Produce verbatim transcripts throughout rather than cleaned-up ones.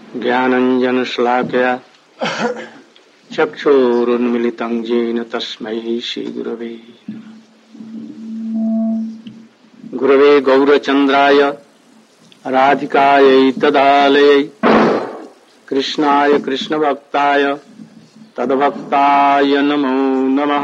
ज्ञानञ्जनशलाकया चक्षुरुन्मिलितं येन तस्मै श्रीगुरवे नमः। गुरवे गौरचन्द्राय राधिकायै तदालयै कृष्णाय कृष्णभक्ताय तद्भक्ताय नमो नमः।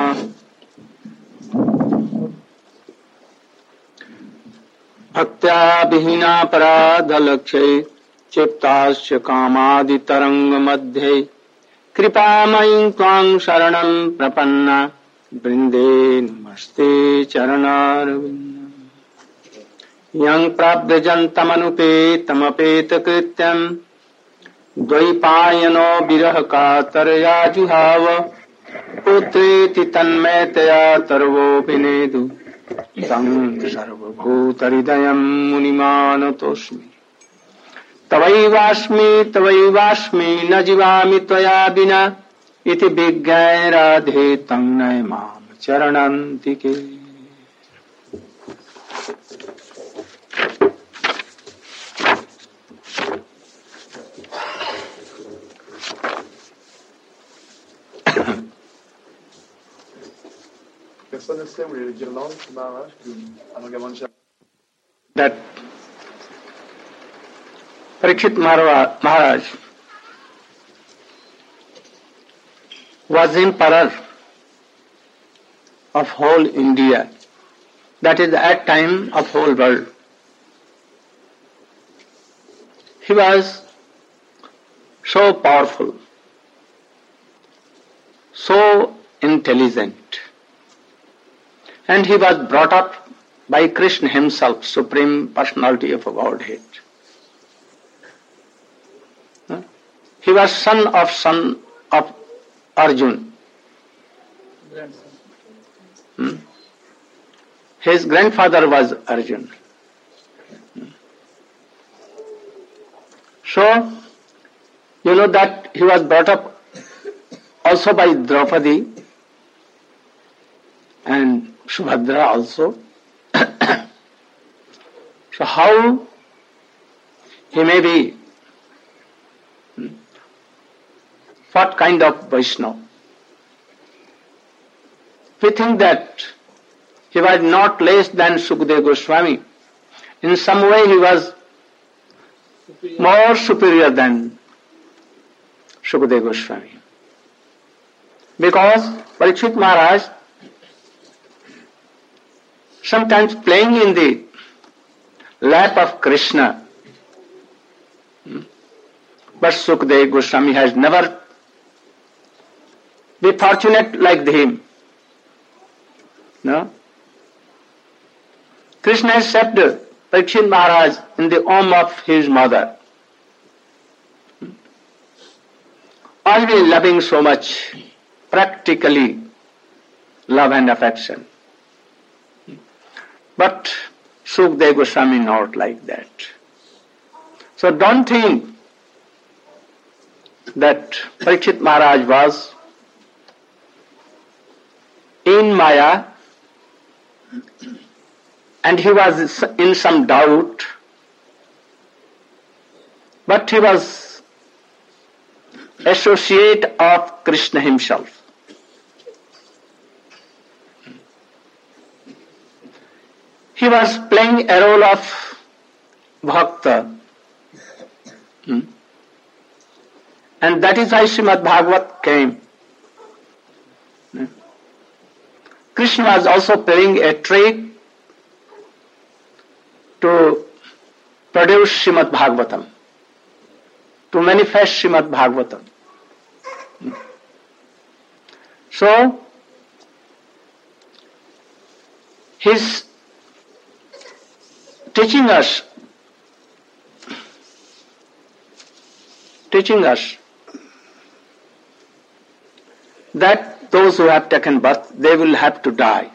भक्त्या विहीनापराधलक्ष्ये क्षिप्ताश्च कामादितरङ्गमध्ये कृपामयीं त्वां शरणं प्रपन्ना वृन्दे नमस्ते चरणारविन्दम्। यं प्राव्रजन्तमनुपेतमपेतकृत्यं द्वैपायनो विरह कातरया जुहाव पुत्रेति तन्मयतया तर्वोऽभिनेदु तं सर्वभूतहृदयं मुनिमानतोऽस्मि। तवैवास्मि तवैवास्मि न जीवामि त्वया विना इति विज्ञाय राधे तं नय मां चरणान्तिके। That Parikshit Maharaj was emperor of whole India, that is at time of whole world. He was so powerful, so intelligent, and he was brought up by Krishna himself, Supreme Personality of Godhead. He was son of son of Arjun. Hmm? His grandfather was Arjun. So, you know that he was brought up also by Draupadi and Subhadra also. So how he may be, what kind of Vaishnava? We think that he was not less than Sukadeva Goswami. In some way he was more superior than Sukadeva Goswami. Because Parikshit Maharaj sometimes playing in the lap of Krishna, but Sukadeva Goswami has never been fortunate like him. No? Krishna has kept Parikshit Maharaj in the womb of his mother, always loving so much, practically love and affection. But Sukadeva Goswami not like that. So don't think that Parikshit Maharaj was in Maya and he was in some doubt, but he was associate of Krishna himself. He was playing a role of Bhakta. Hmm? And that is why Srimad Bhagavat came. Hmm? Krishna was also playing a trick to produce Srimad Bhagavatam, to manifest Srimad Bhagavatam. Hmm? So, his teaching us, teaching us that those who have taken birth, they will have to die.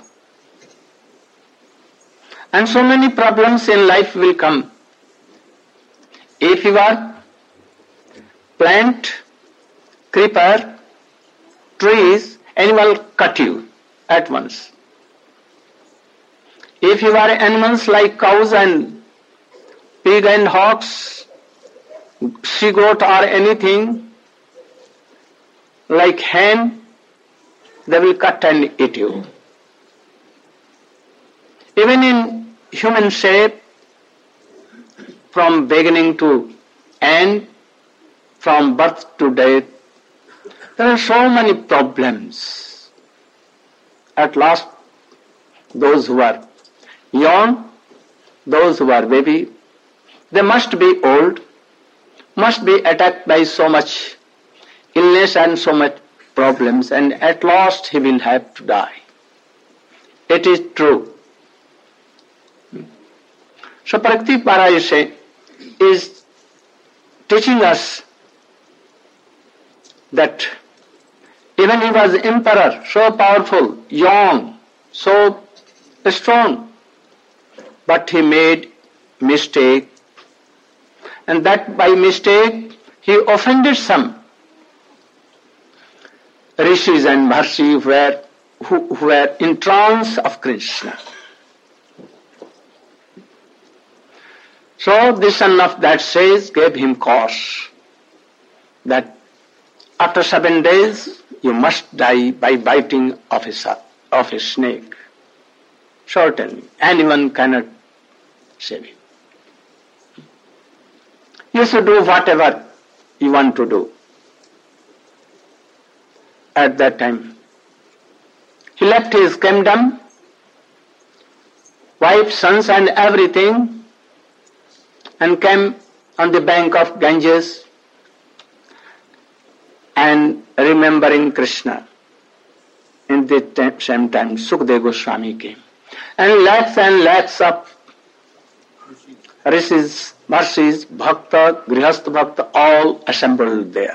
And so many problems in life will come. If you are plant, creeper, trees, animal cut you at once. If you are animals like cows and pig and hogs, she goat or anything like hen, they will cut and eat you. Even in human shape, from beginning to end, from birth to death, there are so many problems. At last, those who are young, those who are baby, they must be old, must be attacked by so much illness and so much problems, and at last he will have to die. It is true. So Parikshit Maharaj is teaching us that even he was emperor, so powerful, young, so strong, but he made mistake, and that by mistake he offended some rishis and maharshi who were, who, who were in trance of Krishna. So the son of that sage gave him cause that after seven days you must die by biting of a, of a snake. Certainly, anyone cannot save you. You should do whatever you want to do. At that time, he left his kingdom, wife, sons and everything, and came on the bank of Ganges and remembering Krishna. In the same time, Sukadeva Goswami came. And lakhs and lakhs of rishis, marshis, bhakta, grihastha bhakta, all assembled there.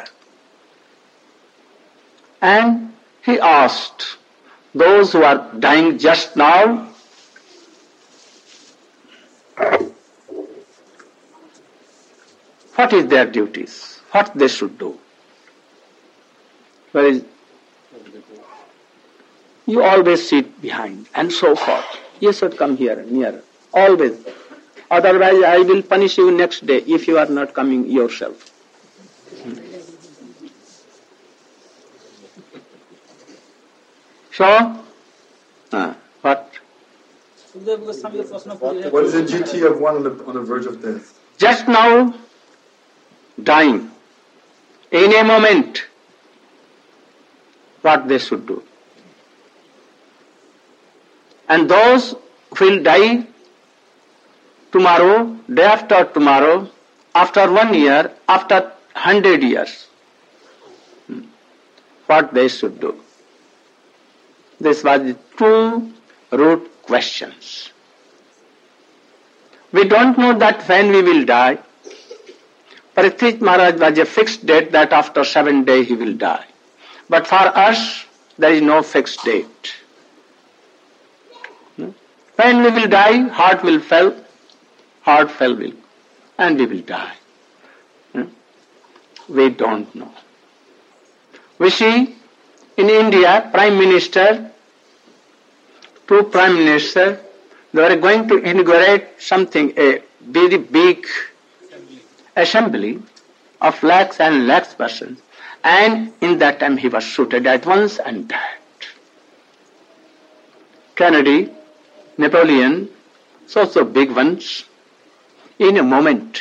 And he asked those who are dying just now, what is their duties, what they should do. Where is, you always sit behind and so forth. You should come here, nearer, always. Otherwise I will punish you next day if you are not coming yourself. So, uh, what? What is the duty of one on the, on the verge of death? Just now, dying. In a moment, what they should do. And those who will die tomorrow, day after tomorrow, after one year, after hundred years, what they should do. This was the two root questions. We don't know that when we will die. Parikshit Maharaj was a fixed date that after seven days he will die. But for us, there is no fixed date. When we will die, heart will fail, heart fail will, and we will die. We don't know. We see in India, Prime Minister, two Prime Minister, they were going to inaugurate something, a very big assembly of lakhs and lakhs persons, and in that time he was shooted at once and died. Kennedy, Napoleon, so so big ones, in a moment.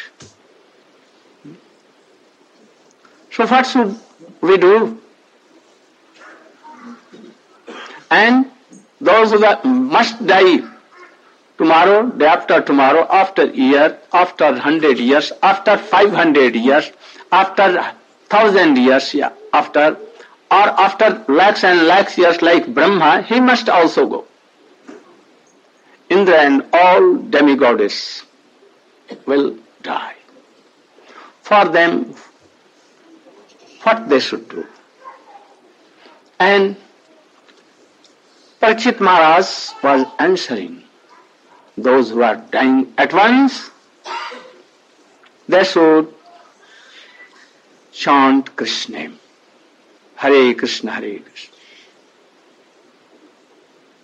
So what should we do? And those who are, must die tomorrow, day after tomorrow, after year, after hundred years, after five hundred years, after thousand years, yeah, after, or after lakhs and lakhs years like Brahma, he must also go. Indra and all demigoddess will die. For them, what they should do. And Parikshit Maharaj was answering, those who are dying at once, they should chant Krishna name. Hare Krishna, Hare Krishna.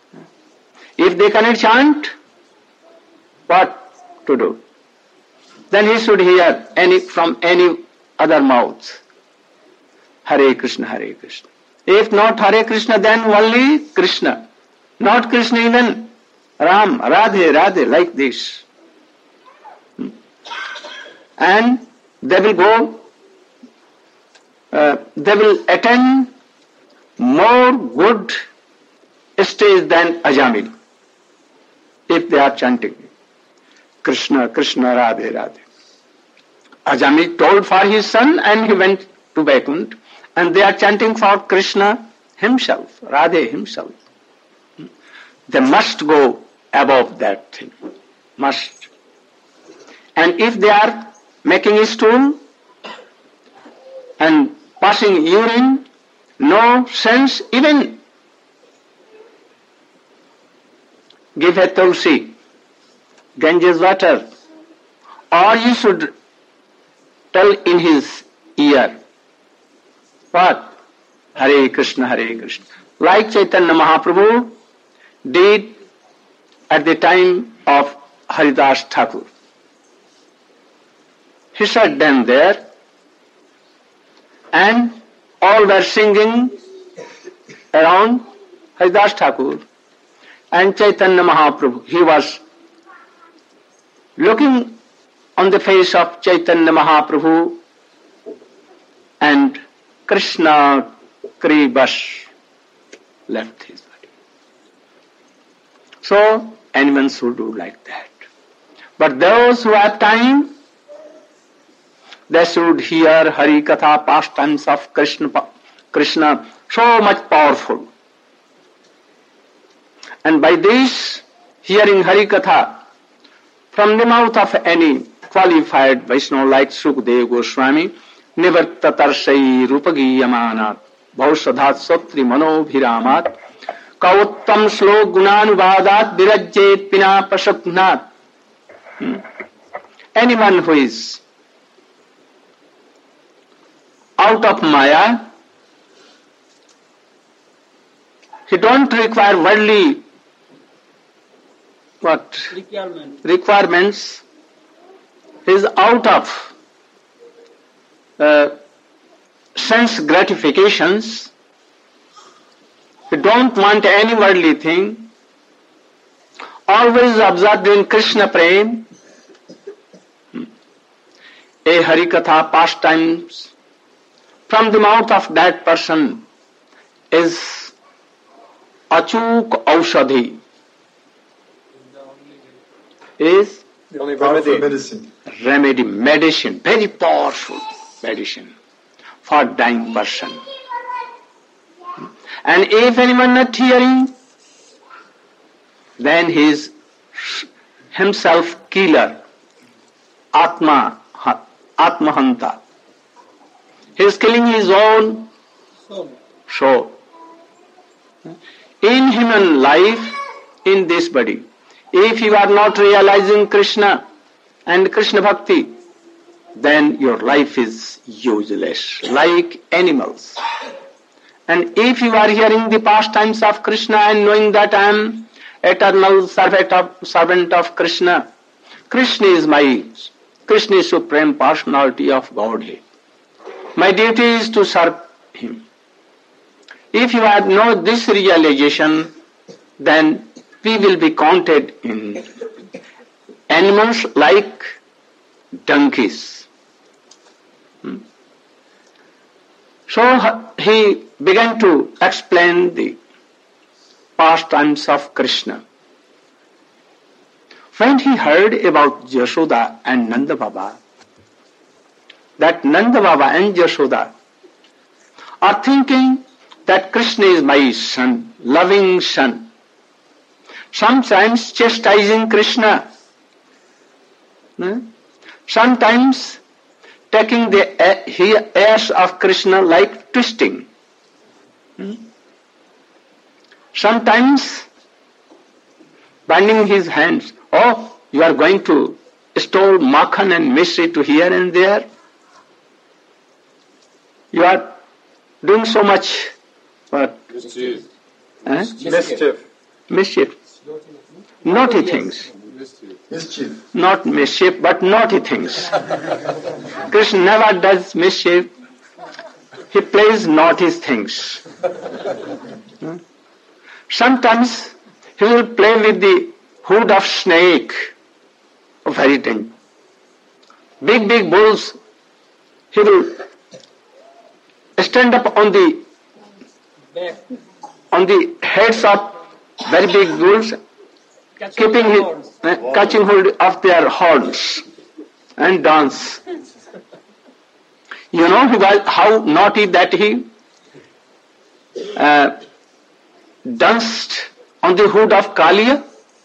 If they cannot chant, what to do? then he should hear any from any other mouth. Hare Krishna, Hare Krishna. If not Hare Krishna, then only Krishna. Not Krishna even. Ram, Radhe, Radhe, like this. And they will go, uh, they will attain more good stage than Ajamil if they are chanting Krishna, Krishna, Radhe, Radhe. Ajamil told for his son and he went to Vaikuntha, and they are chanting for Krishna himself, Radhe himself. They must go above that thing. Must. And if they are making a stool and passing urine, no sense even give a tulsi, Ganges water, or you should tell in his ear, what? Hare Krishna, Hare Krishna. Like Chaitanya Mahaprabhu did at the time of Haridas Thakur. He sat down there and all were singing around Haridas Thakur, and Chaitanya Mahaprabhu, he was looking on the face of Chaitanya Mahaprabhu, and Krishna Kribas left his body. So anyone should do like that. But those who have time, they should hear Hari Katha, pastimes of Krishna, Krishna, so much powerful. And by this, hearing Hari Katha from the mouth of any qualified Vaishnava like Sukadeva Goswami, Nivartatarsai Rupagiyamanat, Bhausadhat Sotri Manobhiramat, Kauttam Slok Gunanuvadat, Virajjet Pina Pasaknat. Hmm. Anyone who is out of Maya, he don't require worldly what? Requirements. Requirements. He is out of uh, sense gratifications. He don't want any worldly thing. Always absorbed in Krishna Prem. A Harikatha pastimes from the mouth of that person is Achuk Aushadhi. Is the only remedy. medicine. Remedy, medicine, very powerful medicine for dying person. And if anyone not hearing, then he is himself killer, Atma, Atmahanta. He is killing his own soul. In human life, in this body, if you are not realizing Krishna and Krishna Bhakti, then your life is useless, like animals. And if you are hearing the pastimes of Krishna and knowing that I am eternal servant of, servant of Krishna, Krishna is my, Krishna is supreme personality of Godhead. My duty is to serve Him. If you have no this realization, then we will be counted in animals like donkeys. Hmm? So he began to explain the pastimes of Krishna. When he heard about Yashoda and Nanda Baba, that Nanda Baba and Yashoda are thinking that Krishna is my son, loving son. Sometimes chastising Krishna, sometimes taking the airs of Krishna like twisting, sometimes binding his hands. Oh, you are going to store makhan and mystery to here and there. You are doing so much what? Mischief. Eh? Mischief. Mischief. Naughty things. Mischief. Not mischief, but naughty things. Krishna never does mischief. He plays naughty things. Sometimes he will play with the hood of snake. Oh, very dangerous. Big, big bulls, he will stand up on the on the heads of very big bulls, keeping his, uh, catching hold of their horns and dance. You know he was, how naughty that he uh, danced on the hood of Kaliya?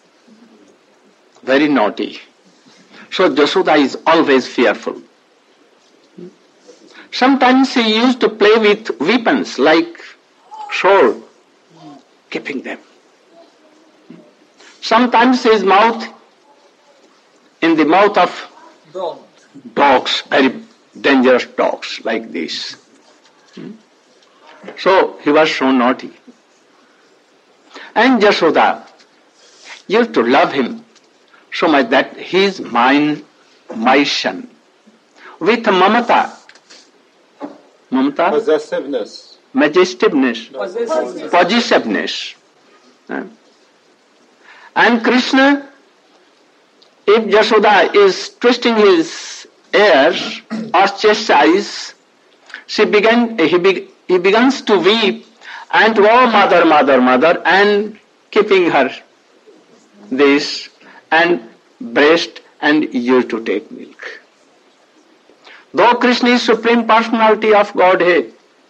Very naughty. So Jashoda is always fearful. Sometimes he used to play with weapons like sword, keeping them. Sometimes his mouth in the mouth of dogs, very dangerous dogs like this. So he was so naughty. And Jashoda used to love him so much that he is mine, my son. With mamata, mamata, possessiveness, majestiveness, possessiveness. possessiveness. And Krishna, if Jashoda is twisting his ears or chastise, she began, he, be, he begins to weep and oh mother, mother, mother, and keeping her this and breast and used to take milk. Though Krishna is Supreme Personality of Godhead,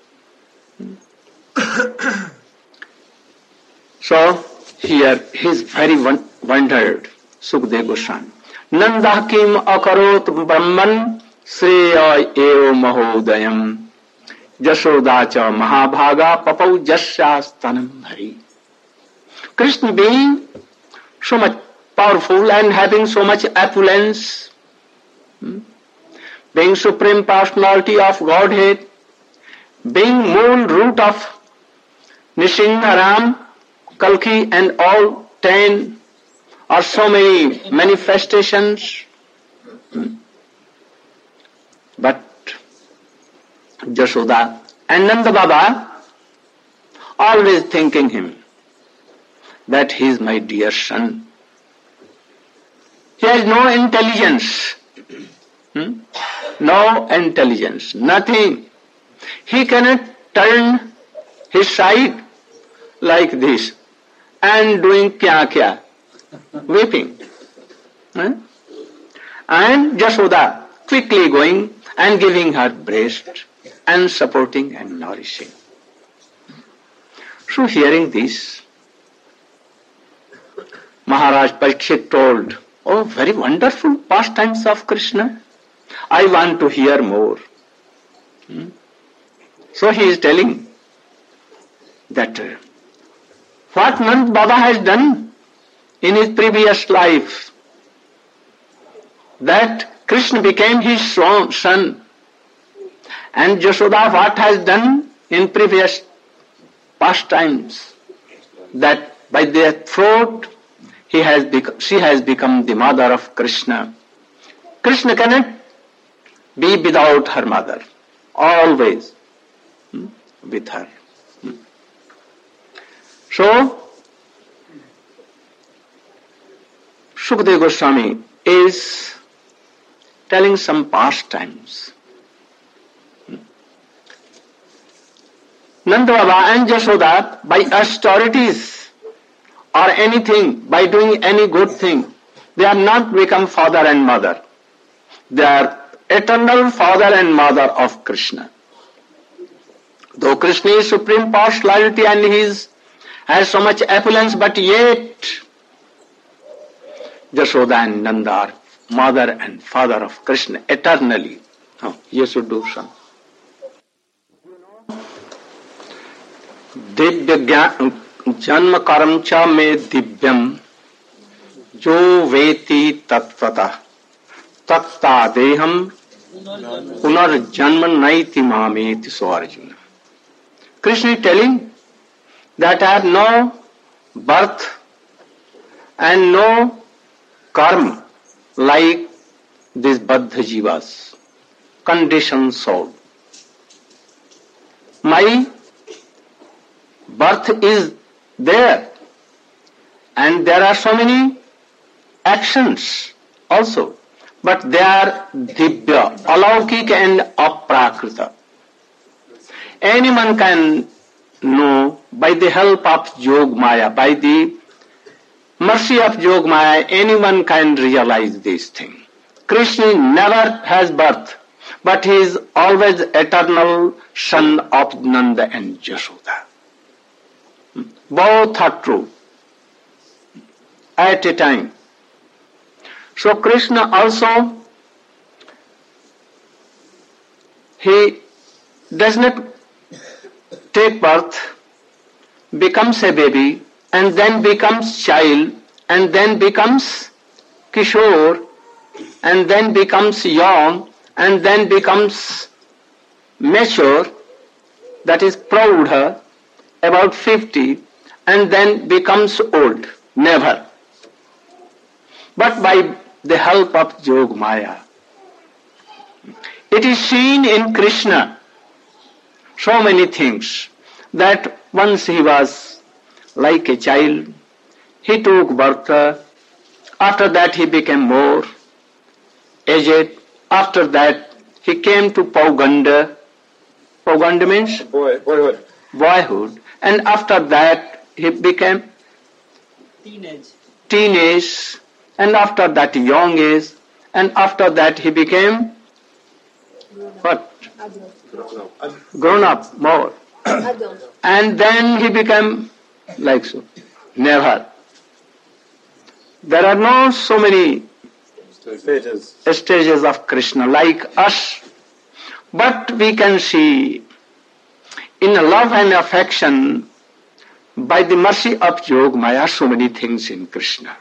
so here he is very wondered, Sukadeva Goswami. Nanda kim akarot brahman sreya eo mahodayam jashoda cha mahabhaga papau jasyastanam hari. Krishna being so much powerful and having so much opulence, being Supreme Personality of Godhead, being moon root of Nishinga, Ram, Kalki and all ten or so many manifestations. But Jashoda and Nanda Baba always thinking him that he is my dear son. He has no intelligence. Hmm? No intelligence. Nothing. He cannot turn his side like this and doing kya kya, weeping. Hmm? And Jashoda quickly going and giving her breast and supporting and nourishing. So hearing this, Maharaj Parikshit told, oh, very wonderful pastimes of Krishna. I want to hear more. Hmm? So he is telling that uh, what Nand Baba has done in his previous life, that Krishna became his son, and Jashoda what has done in previous pastimes, that by their throat he has bec- she has become the mother of Krishna. Krishna cannot be without her mother, always hmm, with her. Hmm. So, Sukadeva Goswami is telling some pastimes. Hmm. Nanda Baba and Jashoda, by austerities or anything, by doing any good thing, they have not become father and mother. They are eternal father and mother of Krishna. Though Krishna is Supreme Personality and he is, has so much opulence, but yet Jashoda and Nanda are mother and father of Krishna eternally. Oh, you should do some. Divya janma karam cha me divyam jo veti tattvata tatta deham punar janma naiti mameti. So Arjuna. Krishna is telling that I have no birth and no karma like these baddha jivas, conditioned soul. My birth is there, and there are so many actions also, but they are divya, alaukik and aprakrita. Anyone can know by the help of Yog Maya, by the mercy of Yog Maya, anyone can realize this thing. Krishna never has birth, but he is always eternal son of Nanda and Yashoda. Both are true at a time. So Krishna also, he does not take birth, becomes a baby, and then becomes child, and then becomes Kishore, and then becomes young, and then becomes mature, that is Praudha, about fifty, and then becomes old. Never. But by the help of Yog Maya, it is seen in Krishna so many things that once he was like a child, he took birth, after that he became more aged, after that he came to Pauganda. Pauganda means? Boy, boyhood. Boyhood. And after that he became Teenage. teenage, and after that young age, and after that he became what? Grown up more. And then he became like so. Never. There are no so many Stages. stages of Krishna like us, but we can see in love and affection by the mercy of Yog Maya so many things in Krishna.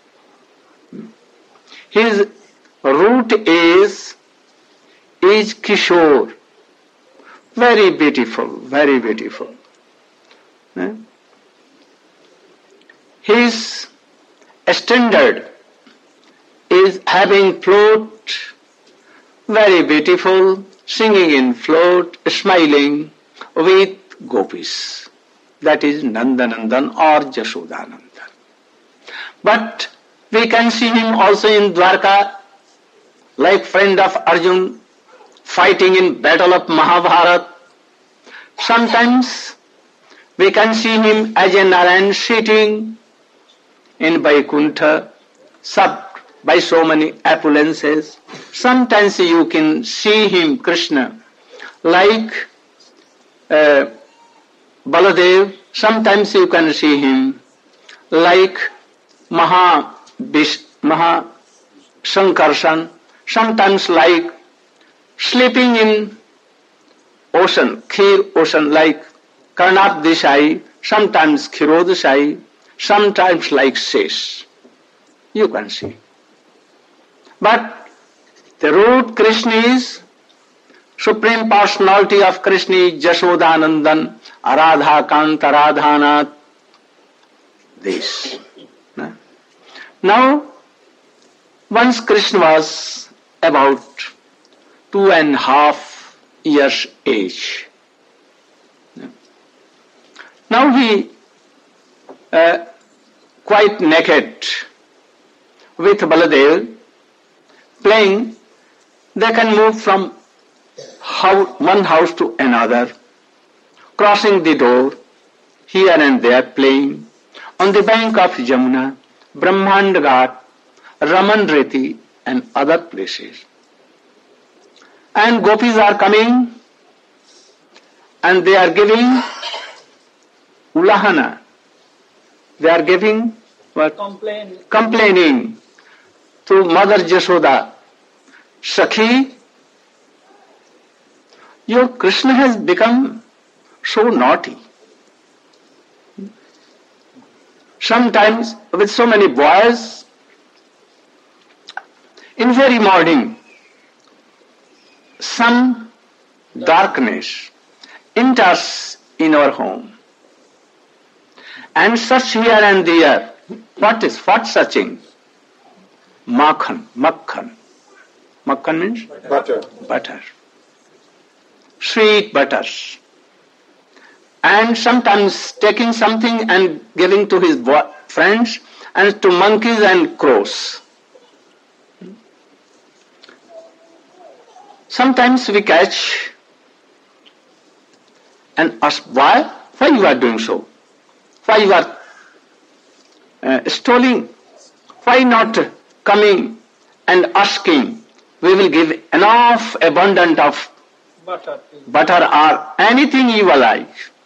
His root is is Kishore. Very beautiful, very beautiful. Eh? His standard is having flute, very beautiful, singing in flute, smiling with gopis. That is Nandanandan or Jashodanandan. But we can see him also in Dwarka, like friend of Arjun, fighting in battle of Mahabharata. Sometimes we can see him as a Narayan sitting in Vaikuntha, sub by so many opulences. Sometimes you can see him, Krishna, like uh, Baladev. Sometimes you can see him like Maha, Maha Sankarshan. Sometimes like sleeping in ocean, Khir ocean, like Karnap Desai, sometimes Khirodesai, sometimes like Sesh. You can see. But the root Krishna is Supreme Personality of Krishna is Jashodanandan, Aradha Kanta Radhanath. This. Now, once Krishna was about two and a half years age. Now he uh, quite naked with Baladev playing. They can move from house, one house to another, crossing the door, here and there playing, on the bank of Jamuna, Brahmand Ghat, Raman Reti and other places. And gopis are coming and they are giving ulahana. They are giving what? Complain. Complaining to Mother Jashoda. Sakhi, your Krishna has become so naughty. Sometimes with so many boys, in very morning, some darkness enters in our home and search here and there. What is, what searching? makhan, makhan. Makhan means? Butter. Butter. Sweet butters. And sometimes taking something and giving to his friends and to monkeys and crows. Sometimes we catch and ask, why? Why you are doing so? Why you are uh, stealing? Why not coming and asking? We will give enough abundant of Butter. butter or anything you like.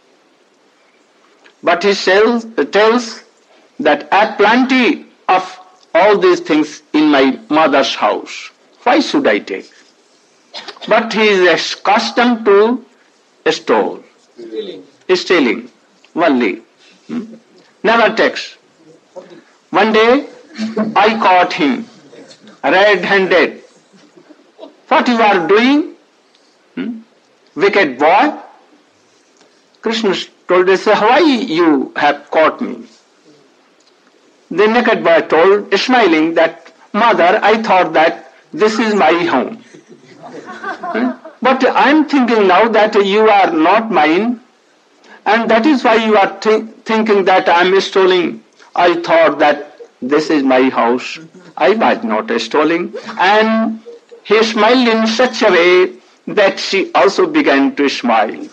But he tells, tells that I have plenty of all these things in my mother's house. Why should I take? But he is accustomed to steal, Stealing. stealing only. Hmm? Never takes. One day I caught him red-handed. What you are doing? Hmm? Wicked boy. Krishna told us, why you have caught me? The naked boy told, smiling, that, Mother, I thought that this is my home. Hmm? But I am thinking now that you are not mine, and that is why you are th- thinking that I am stealing. I thought that this is my house. I was not stealing. And he smiled in such a way that she also began to smile.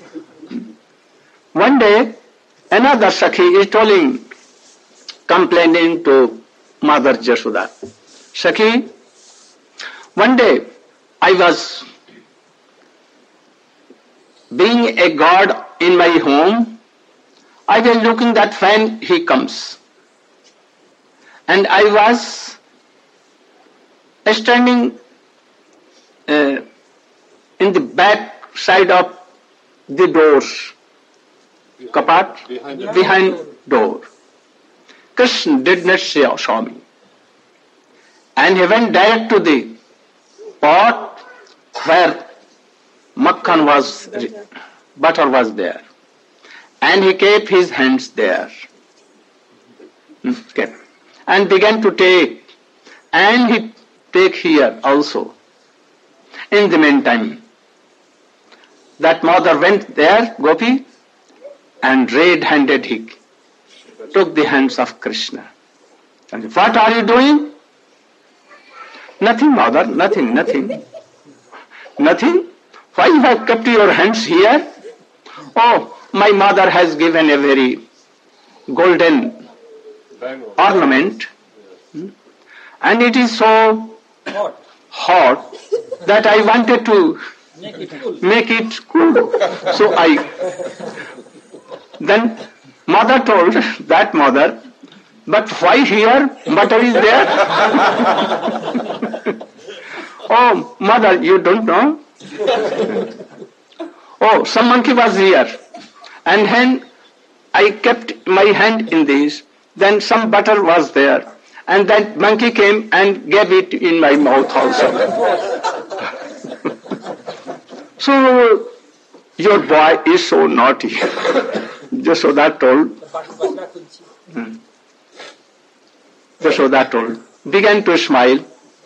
One day, another Sakhi is telling, complaining to Mother Jashoda. Sakhi, one day I was being a god in my home. I was looking that when he comes. And I was standing uh, in the back side of the doors. Kapat? Behind the Behind door. Krishna did not see, saw me. And he went direct to the pot where makhan was, butter was there. And he kept his hands there. Okay. And began to take. And he take here also. In the meantime, that mother went there, Gopi, and red-handed he took the hands of Krishna. And what are you doing? Nothing, mother, nothing, nothing. Nothing? Why you have kept your hands here? Oh, my mother has given a very golden bangle. ornament, and it is so Hot. hot that I wanted to Make it cool. make it cool. So I, then mother told that mother, but why here? Butter is there. Oh, mother, you don't know? Oh, some monkey was here. And then I kept my hand in this. Then some butter was there. And that monkey came and gave it in my mouth also. So, your boy is so naughty. Jashoda told, hmm. Jashoda told, began to smile.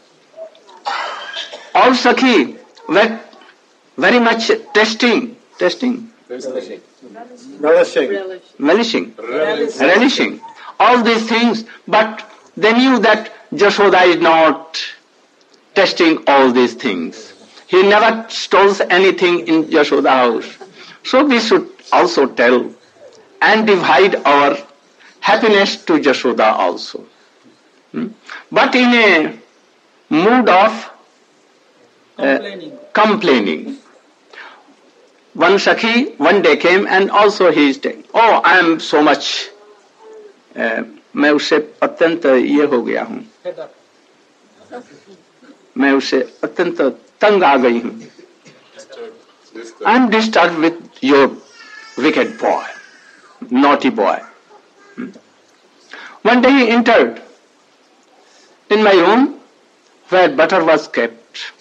All Sakhi were very much testing, testing, Relishing. relishing, Relishing. relishing all these things, but they knew that Jashoda is not testing all these things. He never stole anything in Jashoda house. So we should also tell and divide our happiness to Jashoda also. Hmm? But in a mood of uh, Complaining. complaining. One Sakhi one day came and also he is saying, oh, I am so much, uh, मैं उससे अत्यंत ये हो गया हूँ, Head up. मैं उससे अत्यंत तंग आ गई हूँ. I am disturbed with your wicked boy, naughty boy. Hmm. One day he entered in my room where butter was kept.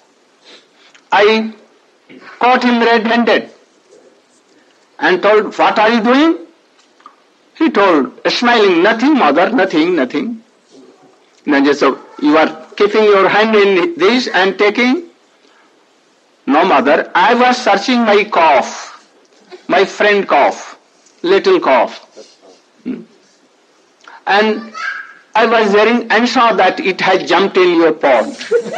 I caught him red-handed and told, what are you doing? He told, smiling, nothing, mother, nothing, nothing. Then just so you are keeping your hand in this and taking. No, mother, I was searching my cough, my friend cough, little cough. Hmm. And I was hearing and saw that it had jumped in your pot.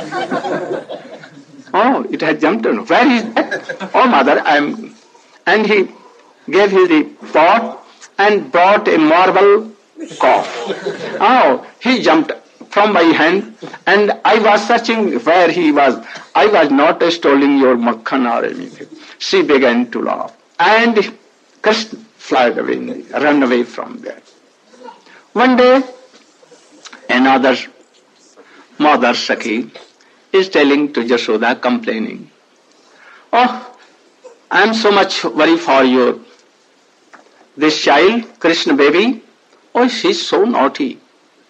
Oh, it had jumped in. Where is that? Oh, mother, I am. And he gave his the pot and brought a marble cough. Oh, he jumped from my hand, and I was searching where he was. I was not stealing your makhan or anything. She began to laugh, and Krishna fled away, ran away from there. One day, another mother Sakhi is telling to Yashoda, complaining, "Oh, I am so much worried for you. This child, Krishna baby, oh, she's so naughty.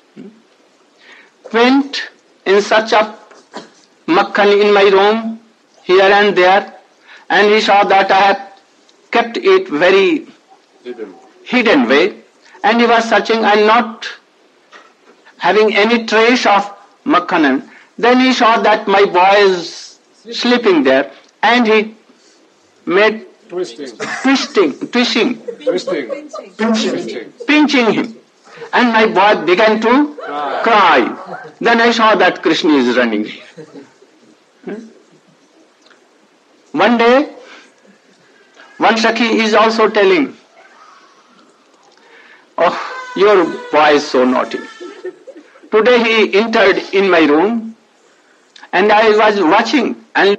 Went in search of makhan in my room, here and there, and he saw that I have kept it very Hidden. hidden way, and he was searching and not having any trace of makhan. Then he saw that my boy is sleeping there, and he made Twisting. twisting, twisting, Twisting. Pinching. pinching him. And my boy began to Cry. cry. Then I saw that Krishna is running. Hmm? One day, one Sakhi is also telling, "Oh, your boy is so naughty. Today he entered in my room, and I was watching, and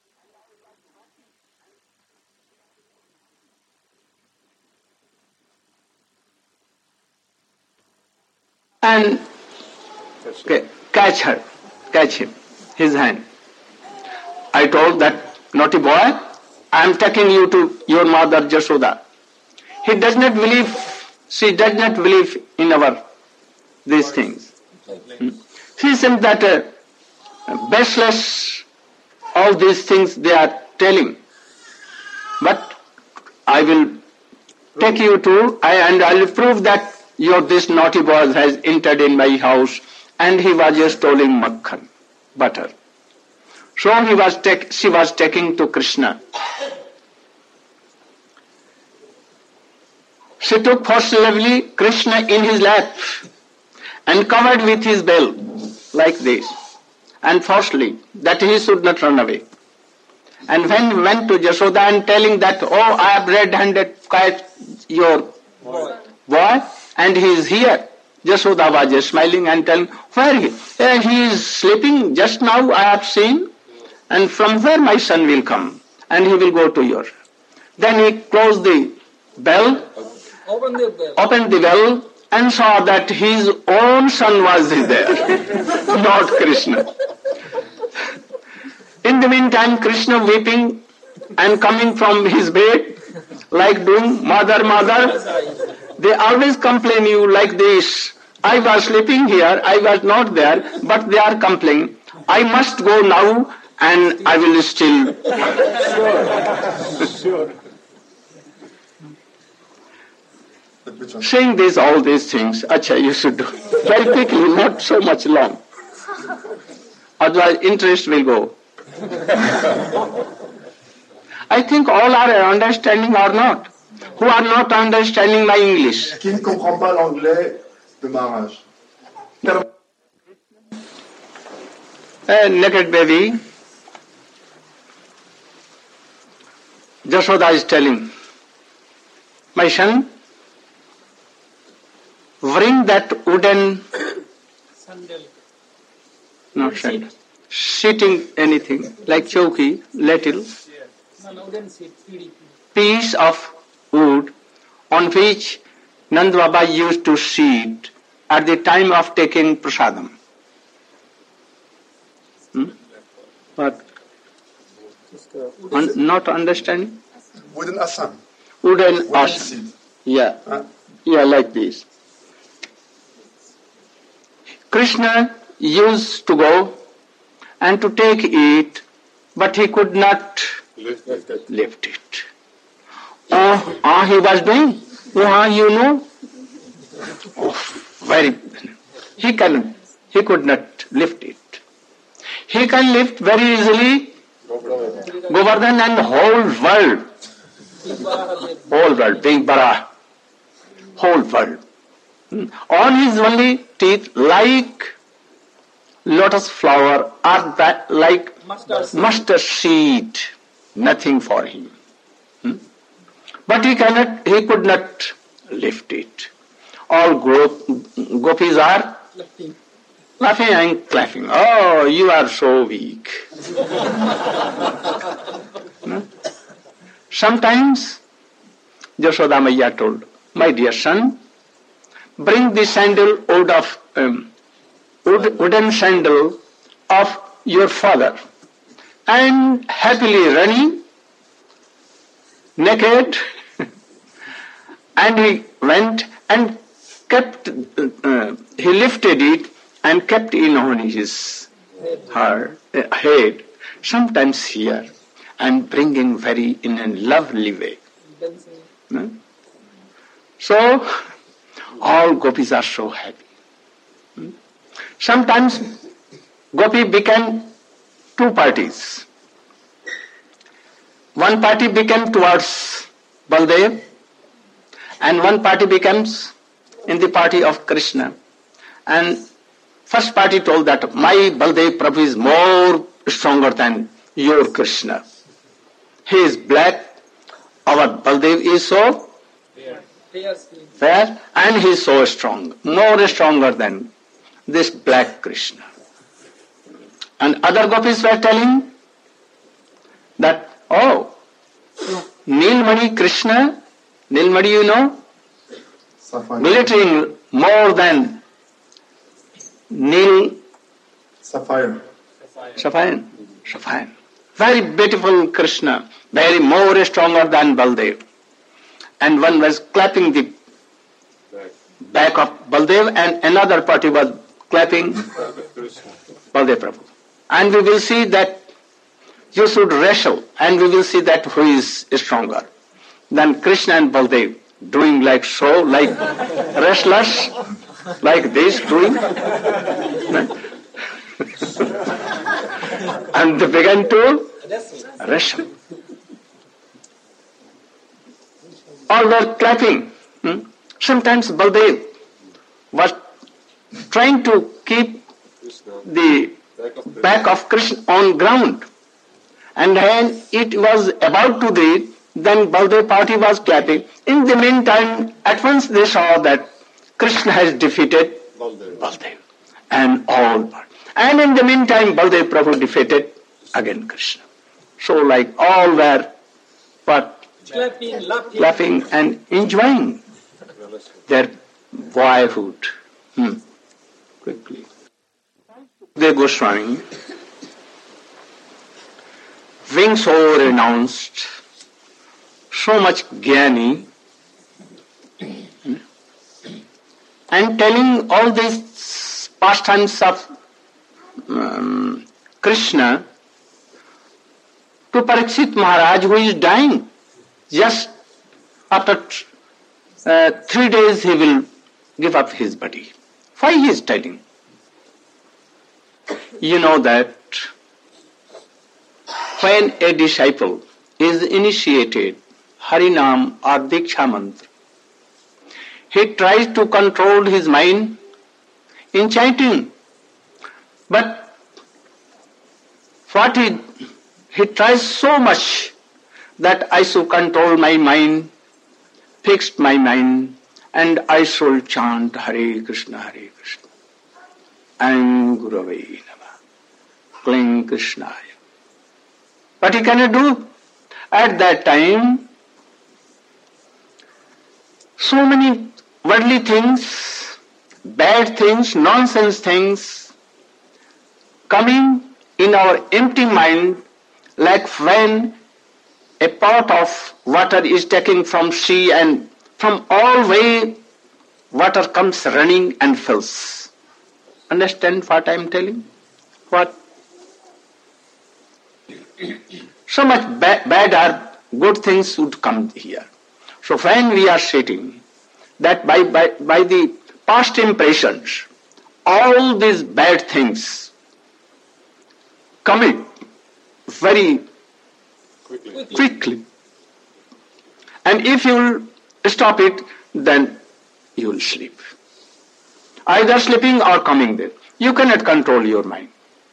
and okay, catch her, catch him, his hand. I told that naughty boy, I am taking you to your mother Yashoda. He does not believe, she does not believe in our these things. Hmm? She seems that uh, baseless, all these things they are telling. But I will take you to, I, and I will prove that your this naughty boy has entered in my house, and he was just stealing makhan, butter." So he was take, she was taking to Krishna. She took forcibly Krishna in his lap and covered with his bell like this, and forcefully, that he should not run away. And when he went to Yashoda and telling that, "Oh, I have red-handed catch your Boy. boy, and he is here." Yashoda was just smiling and telling, "Where he? Uh, he is sleeping just now, I have seen. And from where my son will come, and he will go to your." Then he closed the bell, Open the bell. opened the bell, and saw that his own son was there, not Krishna. In the meantime, Krishna weeping and coming from his bed, like doing, "Mother, mother, they always complain you like this. I was sleeping here, I was not there, but they are complaining. I must go now, and I will still." Sure. Saying this, all these things, acha, you should do very quickly, not so much long. Otherwise, interest will go. I think all are understanding or not. Who are not understanding my English? Qui ne comprend pas l'anglais de Maharaj. A naked baby. Yashoda is telling, "My son, bring that wooden, Sandal. not sandal, sitting anything, like chowki, little No, no, wooden seat. P D P. piece of wood on which Nand Baba used to sit at the time of taking prasadam." Hmm? What? Un- not understanding? Wooden asan. Wooden Wooden asana. seat. Yeah. Huh? Yeah, like this. Krishna used to go and to take it, but he could not Lift it. lift it. Oh, ah, he was doing. Oh, ah, you know. Oh, very. He can he could not lift it. He can lift very easily Govardhan and the whole world. Whole world, being Bara. Whole world. On his only teeth, like lotus flower, or that like Mustard seed. mustard seed. Nothing for him. Hmm? But he cannot, he could not lift it. All go- gopis are Lifting. laughing and clapping. Oh, you are so weak. No? Sometimes Yashoda Maiya told, my dear son, bring the sandal wood of um, wood, wooden sandal of your father, and happily running naked, and he went and kept, uh, he lifted it and kept it on his her, uh, head, sometimes here, and bringing very in a lovely way. Dancing. No? So, all gopis are so happy. Hmm? Sometimes gopi became two parties. One party became towards Baldev, and one party becomes in the party of Krishna. And first party told that my Baldev Prabhu is more stronger than your Krishna. He is black, our Baldev is so Fair skin. fair, and he is so strong, more stronger than this black Krishna. And other gopis were telling that, oh, Nilmani Krishna, Nilmani you know, Sapphire. glittering more than Nil Sapphire. Sapphire. Sapphire. Very beautiful Krishna, very more stronger than Baldev. And one was clapping the Back. back of Baldev, and another party was clapping Krishna. Baldev Prabhu. And we will see that you should wrestle, and we will see that who is stronger. Then Krishna and Baldev doing like so, like wrestlers, like this doing. And they began to Wrestling. wrestle. All were clapping. Hmm? Sometimes Baldev was trying to keep Krishna. the Back of Krishna. back of Krishna on ground. And when it was about to do it, then Baldev party was clapping. In the meantime, at once they saw that Krishna has defeated Baldev. Baldev. And all. And in the meantime, Baldev Prabhu defeated again Krishna. So like all were but Clapping, laughing. laughing and enjoying their boyhood. Hmm. Quickly. The Goswami, being so renounced, so much Jnani, and telling all these pastimes of um, Krishna to Parikshit Maharaj, who is dying. Just after uh, three days he will give up his body. Why he is telling? You know that when a disciple is initiated Harinam or Diksha Mantra, he tries to control his mind in chanting. But what he, he tries so much that I should control my mind, fixed my mind, and I shall chant Hare Krishna, Hare Krishna. Aim Gurave Namah. Cling Krishnaya. What he cannot do? At that time, so many worldly things, bad things, nonsense things, coming in our empty mind, like when a pot of water is taken from sea, and from all way water comes running and fills. Understand what I am telling? What? So much ba- bad or good things would come here. So when we are sitting, that by, by, by the past impressions, all these bad things commit very Quickly. quickly. And if you stop it, then you will sleep. Either sleeping or coming there. You cannot control your mind.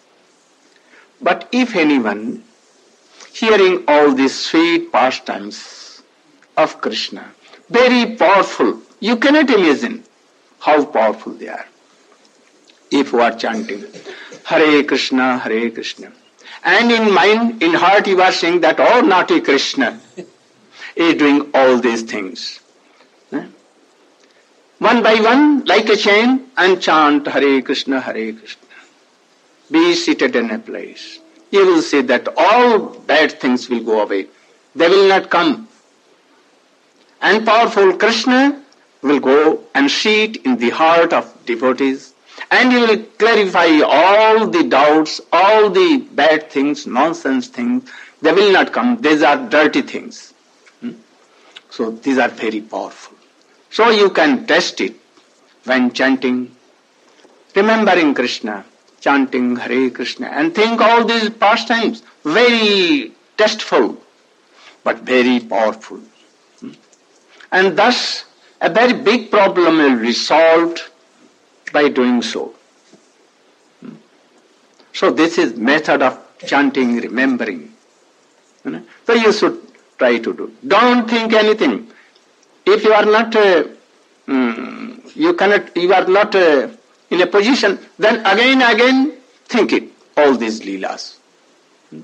But if anyone hearing all these sweet pastimes of Krishna, very powerful, you cannot imagine how powerful they are. If you are chanting Hare Krishna, Hare Krishna, and in mind, in heart you are saying that, oh, naughty Krishna is doing all these things. Eh? One by one, like a chain, and chant Hare Krishna, Hare Krishna. Be seated in a place. You will see that all bad things will go away. They will not come. And powerful Krishna will go and sit in the heart of devotees, and he will clarify all the doubts, all the bad things, nonsense things. They will not come. These are dirty things. Hmm? So these are very powerful. So you can test it when chanting, remembering Krishna, chanting Hare Krishna, and think all these pastimes, very tasteful, but very powerful. Hmm? And thus, a very big problem will be solved by doing so. Hmm? So this is method of chanting, remembering. You know? So you should try to do. Don't think anything. If you are not, uh, mm, you cannot, you are not uh, in a position, then again, again, think it, all these leelas. Hmm?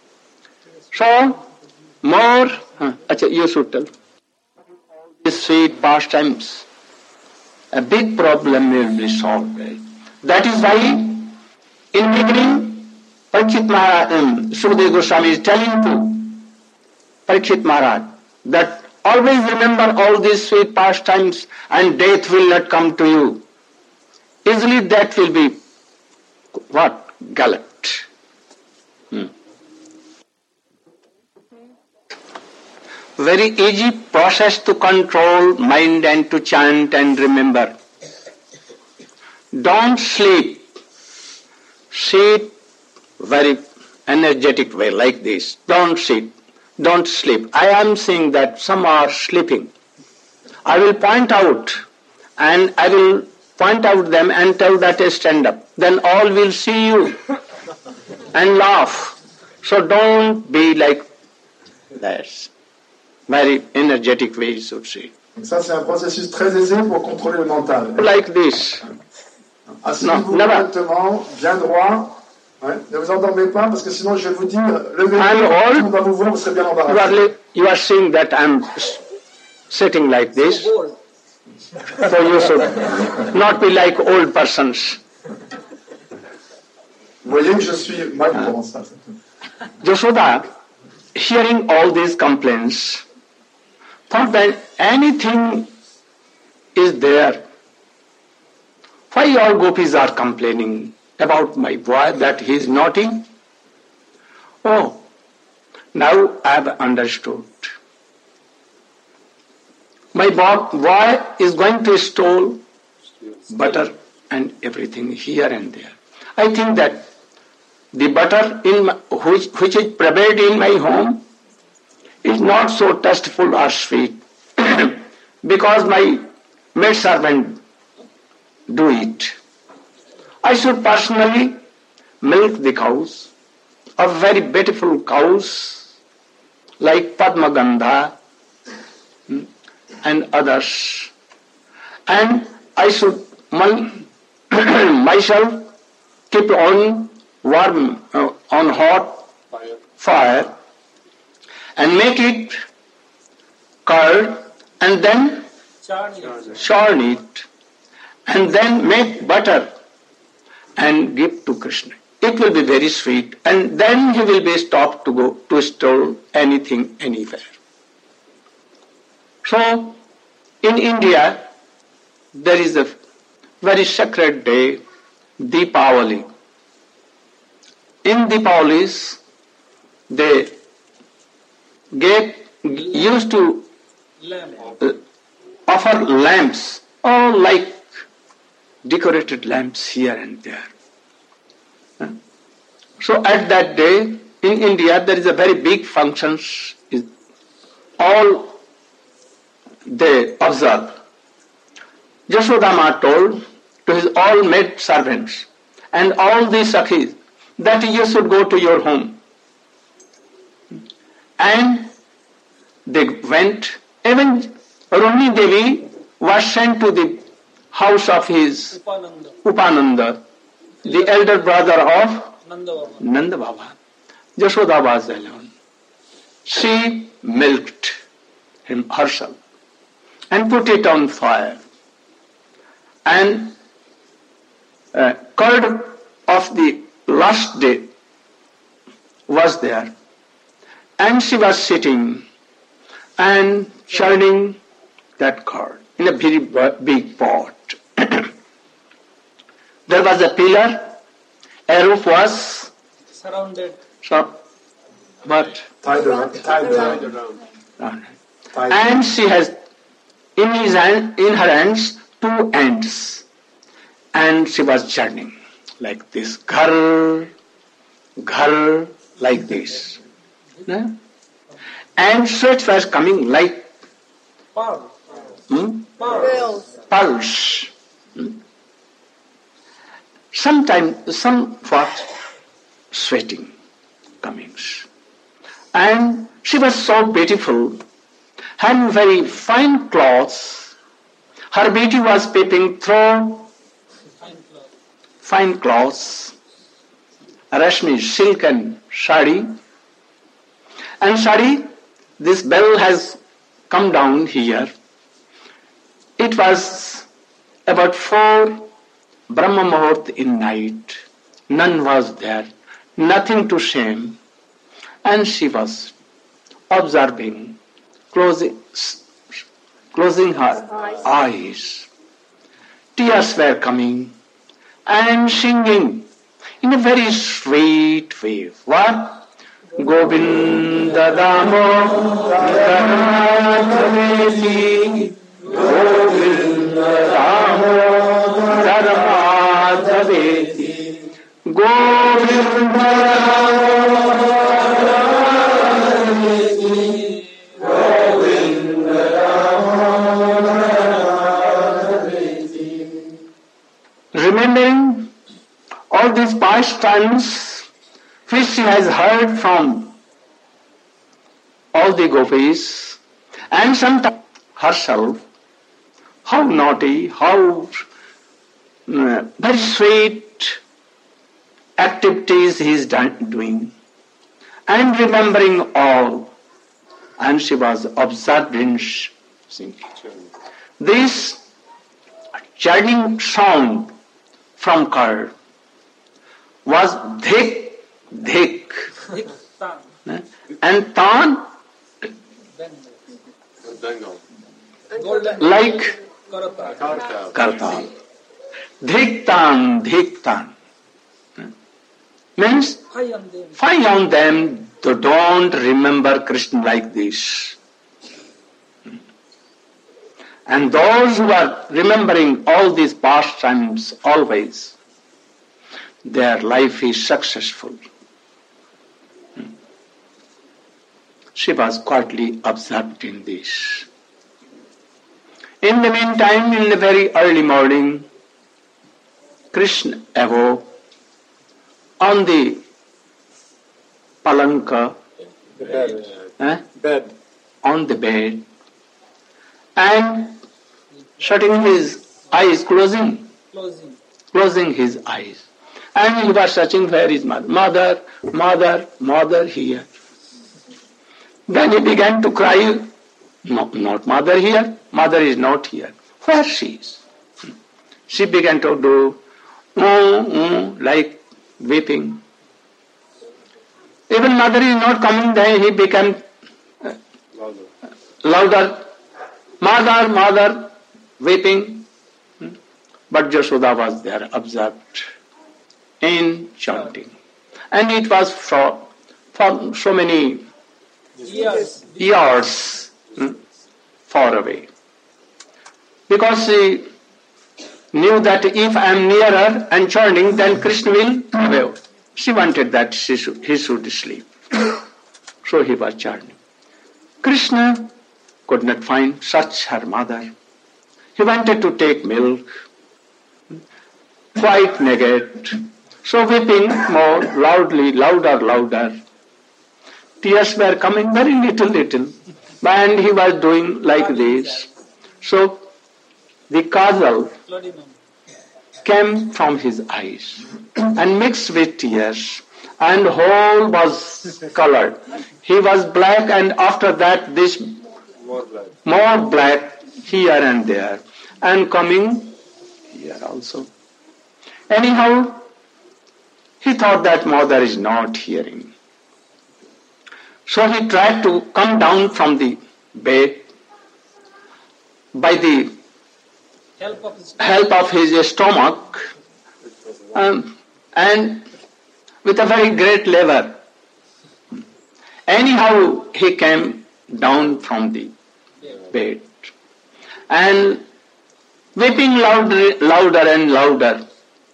So, more, huh, achha, you should tell. These sweet pastimes, a big problem will be solved. That is why, in beginning, Parikshit Maharaj, um, Sukadeva Goswami is telling to Parikshit Maharaj that always remember all these sweet pastimes and death will not come to you. Easily that will be, what? Galloped. Hmm. Very easy process to control mind and to chant and remember. Don't sleep. Sit very energetic way like this. Don't sit. Don't sleep. I am saying that some are sleeping. I will point out and I will point out them and tell that they stand up. Then all will see you and laugh. So don't be like that. Very energetic way, so to say. Donc ça, c'est un processus très aisé pour contrôler le mental. Like this. Asseyez-vous No, never. correctement, bien droit. Ouais. Ne vous endormez pas parce que sinon je vais vous dire, levez-vous, I'm tout old. le monde va vous voir, vous serez bien You are, embarrassé. li- you are seeing that I'm s- sitting like this. Bold. So you should not be like old persons. Vous voyez que je suis... Moi, je commence ça. Yashoda, hearing all these complaints, thought that anything is there. Why all gopis are complaining about my boy that he is naughty? Oh, now I have understood. My bo- boy is going to steal butter and everything here and there. I think that the butter in my, which, which is prepared in my home is not so tasteful or sweet because my maidservant do it. I should personally milk the cows, of very beautiful cows like Padmagandha hmm, and others, and I should my, myself keep on warm, uh, on hot Fire. fire and make it curd and then Charlie. churn it and then make butter and give to Krishna. It will be very sweet and then he will be stopped to go to steal anything anywhere. So in India there is a very sacred day, Deepavali. In Deepawalis they gave, used to Lamb. uh, offer lamps, all like decorated lamps here and there. So at that day, in India, there is a very big function. All they observe. Yashodama told to his all maid servants and all the sakhis that you should go to your home. And they went. Even Rohini Devi was sent to the house of his Upananda. Upananda, the elder brother of Nanda Baba. Nanda Baba. Yashoda was alone. She milked him herself and put it on fire. And uh, curd of the last day was there. And she was sitting and churning that curd in a very big pot. There was a pillar, a roof was Surrounded. so, but Tied around. Tied Tied around. around. Tied and she has in his hand, in her hands two ends, and she was churning like this, ghar, ghar, like this, yeah? And sweat was coming like Pearl. hmm, Pearl. pulse. Hmm? Sometimes somewhat sweating comings, and she was so beautiful, having very fine clothes. Her beauty was peeping through Fine cloth. fine clothes, Rashmi silk and sari. And sari, this bell has come down here. It was about four Brahma Muhurt in night. None was there, nothing to shame. And she was observing, closing, closing her eyes. Tears were coming and singing in a very sweet way. What? Govinda Damodara Madhaveti, Govinda Damodara Madhaveti, Govinda Damodara Madhaveti, Govinda Damodara Madhaveti. Remembering all these pastimes which she has heard from all the gopis, and sometimes herself, how naughty, how uh, very sweet activities he is doing, and remembering all, and she was observing singing. This churning sound from curd was dhik, dhik, Dik Tan. and tan Then Dangal. golden. like Karata. Kartal. kartal. Dhik tan, dhik tan. Means High on them. fine on them to don't remember Krishna like this. And those who are remembering all these pastimes always, their life is successful. She was quietly observed in this. In the meantime, in the very early morning, Krishna awoke on the palanka, The bed. eh, Bed. on the bed, and shutting his eyes, closing, Closing. closing his eyes. And he was searching where is mother, mother, mother, mother here. Then he began to cry, no, not mother here, mother is not here. Where she is? She began to do, mm, mm, like weeping. Even mother is not coming, then he became Louder. louder, mother, mother, weeping. But Yashoda was there, observed in chanting. And it was for, for so many Years. years hmm, far away. Because she knew that if I am nearer and churning, then Krishna will away. She wanted that she should, he should sleep. So he was churning. Krishna could not find such her mother. He wanted to take milk, quite negate. So weeping more loudly, louder, louder. Tears were coming very little, little. And he was doing like this. So the kajal came from his eyes and mixed with tears, and whole was colored. He was black, and after that this More black. more black here and there, and coming here also. Anyhow, he thought that mother is not hearing. So he tried to come down from the bed by the Help of his help of his stomach, um, and with a very great labor. Anyhow, he came down from the bed and weeping louder, louder and louder,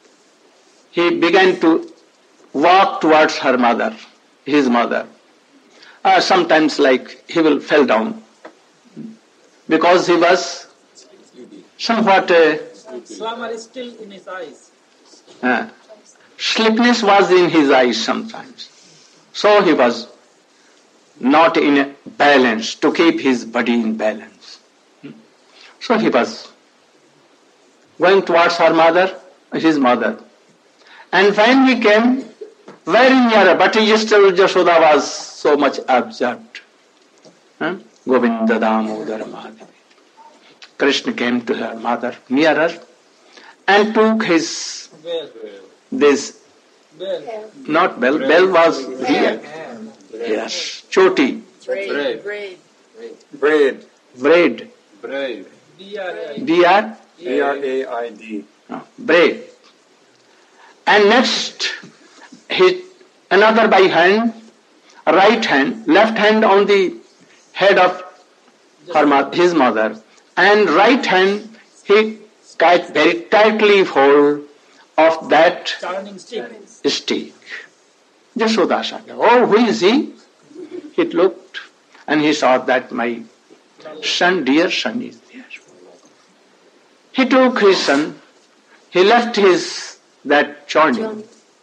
he began to walk towards her mother, his mother. Uh, sometimes like he will fell down because he was somewhat uh, slumber is still in his eyes. uh, sleepiness was in his eyes sometimes. So he was not in balance to keep his body in balance. So he was going towards her mother, his mother. And when he came very near, but still Jashoda was so much absorbed. Huh? Govinda Damodar Madhavi. Krishna came to her mother nearer and took his, Well, this, well, not bell, bell was here. Yes, choti, Brave. Braid. Braid. braid, Brave. B R A I D. B R, B R A I D. no, braid. And next, he, another by hand, right hand, left hand on the head of her, mo- his mother, and right hand he tight, very tightly hold of that Turning stick. stick. Jashoda said, "Oh, who is he?" He looked and he saw that my son, dear son, is there. He took his son, he left his that churning,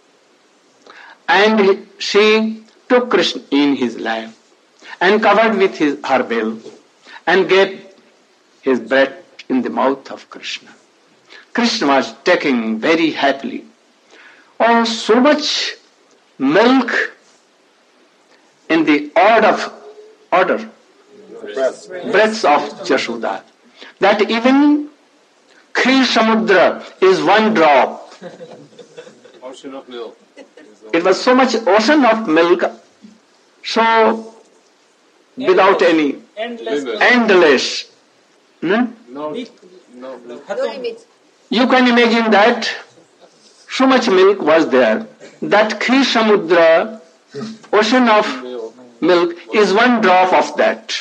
and he, she took Krishna in his lap and covered with his, her veil and gave his breath in the mouth of Krishna. Krishna was taking very happily. Oh, so much milk in the order of order, Breath. breaths of Jashoda, that even Khir Samudra is one drop. Ocean of milk. It was so much ocean of milk, so without any Endless. Limit. endless. Hmm? No. Big. No. No Khatam. limit. You can imagine that so much milk was there, that Khir Samudra, ocean of Milk. milk, is one drop of that.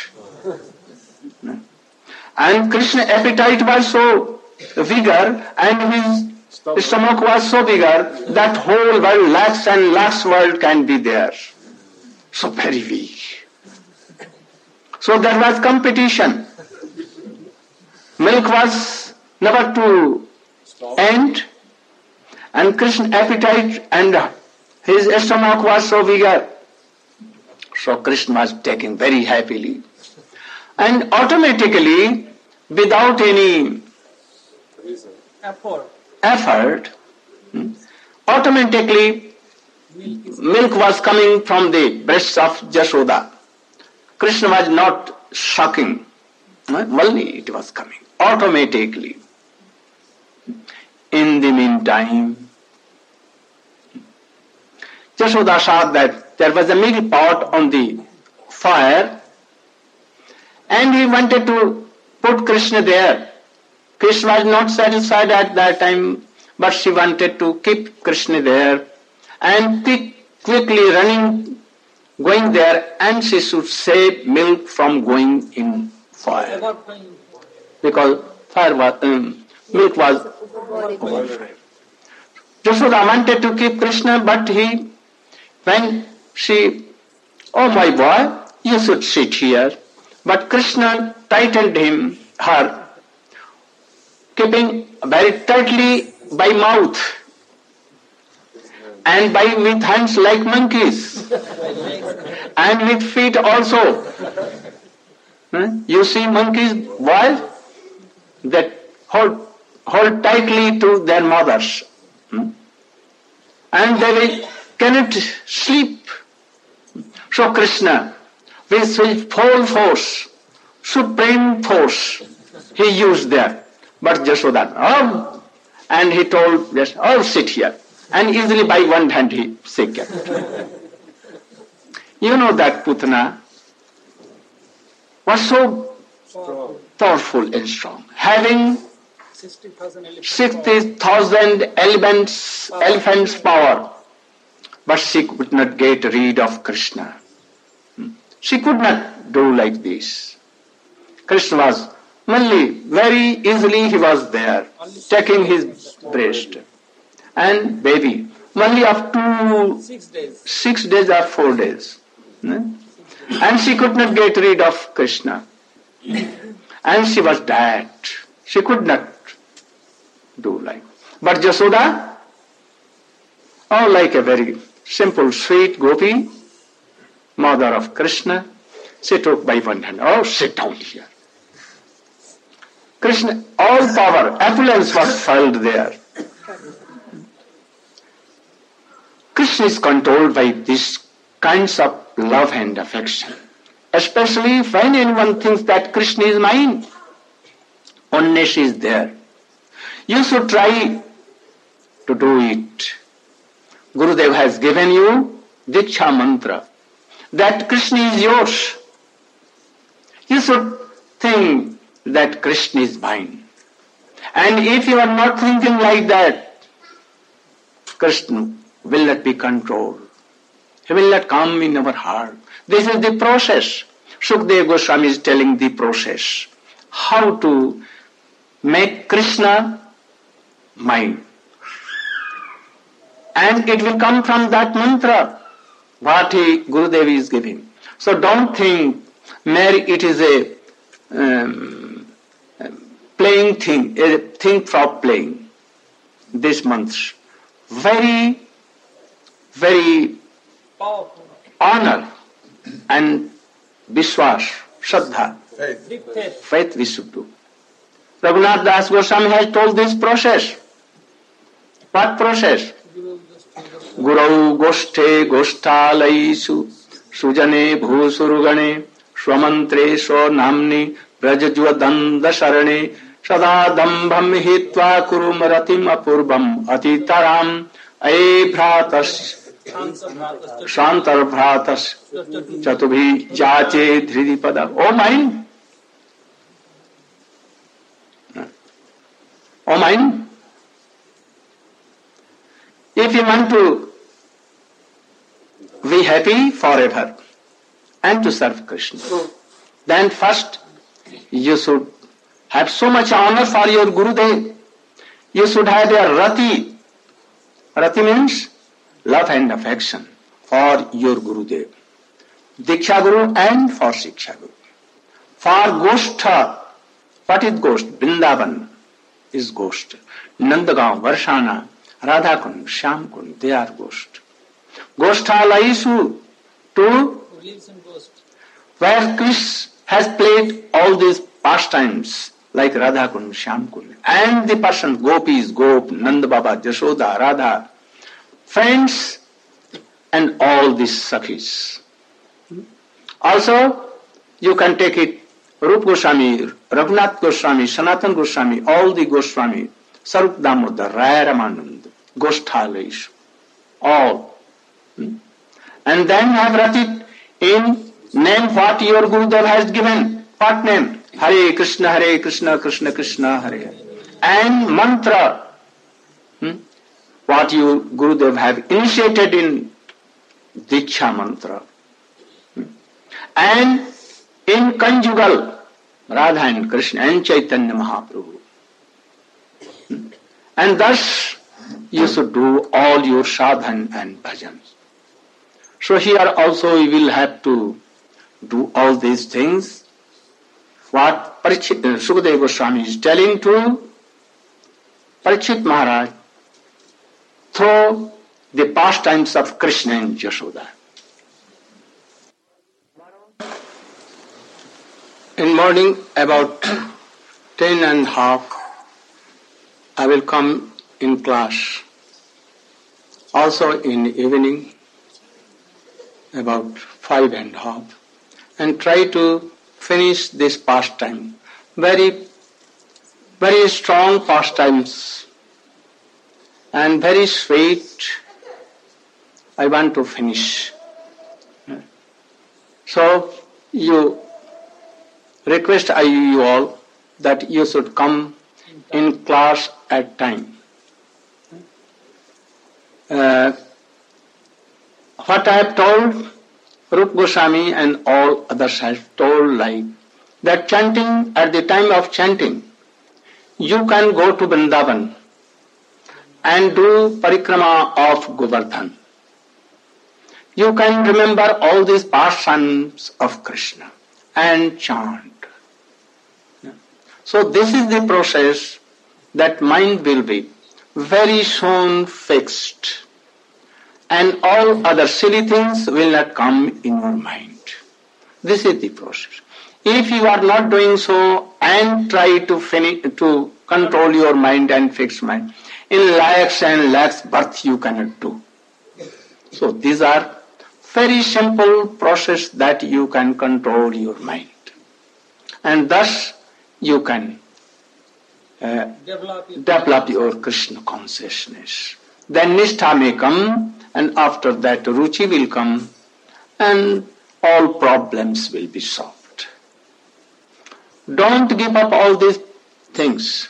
And Krishna's appetite was so vigor, and his stomach was so bigger, that whole world, lakhs and lakhs world can be there. So very weak. So there was competition. Milk was never to end, and Krishna's appetite and his stomach was so bigger. So Krishna was taking very happily. And automatically, without any Reason. Effort. effort, hmm, automatically Milk is milk was coming from the breasts of Jashoda. Krishna was not sucking. huh, Only it was coming automatically. In the meantime, Jashoda saw that there was a milk pot on the fire, and he wanted to put Krishna there. Krishna was not satisfied at that time, but she wanted to keep Krishna there and quick, quickly running, going there, and she should save milk from going in fire. overflowing. Because fire was, um, milk was. Yashoda wanted to keep Krishna, but he, when she, oh my boy, you should sit here. But Krishna tightened him, her, keeping very tightly by mouth and by with hands like monkeys and with feet also. Hmm? You see monkeys, boys, that hold, hold tightly to their mothers. Hmm? And they will, cannot sleep. So Krishna, with his full force, supreme force, he used there. But Yashoda, oh, and he told, yes, oh, sit here. And easily by one hand he sat. You know that Putana was so Strong. powerful and strong, having sixty thousand elephants. sixty thousand elephants, elephants power. But she could not get rid of Krishna. She could not do like this. Krishna was only, very easily he was there, taking his breast. And baby, only up to Six days. six days or four days. Hmm? And she could not get rid of Krishna. And she was dead. She could not do like. But Yashoda, oh, like a very simple, sweet gopi, mother of Krishna, she took by one hand, oh, sit down here. Krishna, all power, affluence was filled there. Krishna is controlled by these kinds of love and affection. Especially when anyone thinks that Krishna is mine, oneness is there. You should try to do it. Gurudev has given you Diksha mantra, that Krishna is yours. You should think that Krishna is mine. And if you are not thinking like that, Krishna will not be controlled. He will not come in our heart. This is the process. Sukadeva Goswami is telling the process. How to make Krishna mine. And it will come from that mantra, what he, Gurudev is giving. So don't think, Mary, it is a um, playing thing, a thing for playing. This month. Very, very Powerful. honor and Vishwas, Shraddha, Faith. Deep faith. faith we should do. Raghunath Das Goswami has told this process. What process? Gurau Goshthe Goshthalaisu Sujane Bhusurugane Swamantre Swanamni Brajajvadanda Sarane Sadadambham Hitva Kurumaratim Apurvam Atitaram Aebhratas Shantar Bhratas Chatubhi Jache Dhridipada. Oh mine! Oh mine! If you want to be happy forever and to serve Krishna, then first you should have so much honor for your Gurudev. You should have a rati. Rati means love and affection for your Gurudev. Diksha Guru and for Shiksha Guru. For Goshtha, what is Gosht? Vrindavan is Gosht. Nandagaon, Varshana, Radha Kund, Shyam Kund, they are Gosht. Goshthalaisu, to Who lives in ghost. where Krishna has played all these pastimes like Radha Kund, Shyam Kund. And the person, Gopis, Gop, Nanda Baba, Jashoda, Radha, friends, and all these Sakhis. Also, you can take it, Rup Goswami, Raghunath Goswami, Sanatan Goswami, all the Goswami, Sarup Damodar, Raya Ramanand, Gosthalaishu, all. Hmm? And then have written in name what your Gurudev has given. What name? Hare Krishna, Hare Krishna, Krishna Krishna, Hare Hare. And mantra. Hmm? What you Gurudev have initiated in Diksha mantra. Hmm? And in conjugal, Radha and Krishna and Chaitanya Mahaprabhu. And thus you should do all your sadhan and bhajans. So here also we will have to do all these things. What Parikshit, Sukadeva Goswami is telling to Parikshit Maharaj through the pastimes of Krishna and Yashoda. In morning about ten and half, I will come in class. Also in evening about five and half, and try to finish this pastime. Very, very strong pastimes and very sweet. I want to finish. So you request I you all that you should come in class at time. Uh, what I have told, Rupa Goswami and all others have told like that chanting, at the time of chanting, you can go to Vrindavan and do parikrama of Govardhan. You can remember all these pastimes of Krishna and chant. So this is the process that mind will be very soon fixed, and all other silly things will not come in your mind. This is the process. If you are not doing so and try to finish, to control your mind and fix mind, in lakhs and lakhs birth you cannot do. So these are very simple process that you can control your mind, and thus you can uh, Develop your, develop your Krishna consciousness. Then Nishtha may come, and after that Ruchi will come, and all problems will be solved. Don't give up all these things.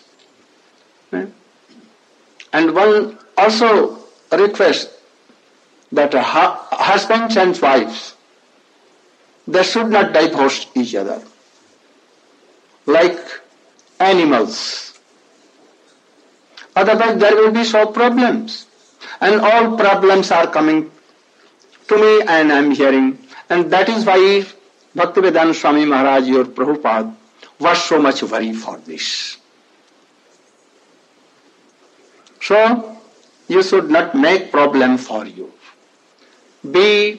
And one also request that hu- husbands and wives, they should not divorce each other like animals. Otherwise there will be so problems. And all problems are coming to me and I am hearing. And that is why Bhaktivedanta Swami Maharaj, your Prabhupada, was so much worried for this. So, you should not make problem for you. Be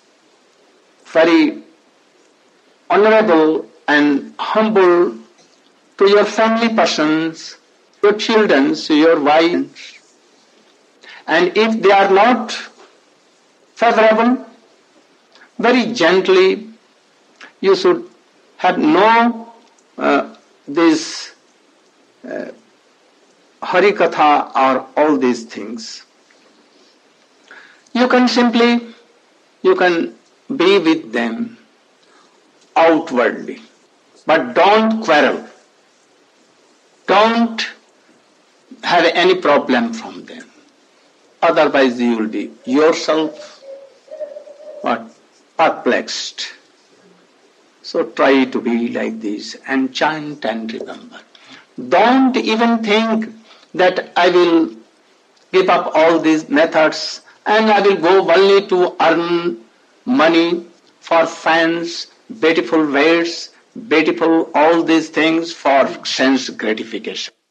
very honorable and humble to your family persons, your children, your wives. And if they are not favorable, very gently, you should have no uh, this uh, Harikatha or all these things. You can simply, you can be with them outwardly, but don't quarrel. Don't have any problem from them. Otherwise you will be yourself what, perplexed. So try to be like this and chant and remember. Don't even think that I will give up all these methods and I will go only to earn money for fans, beautiful words, beautiful all these things for sense gratification.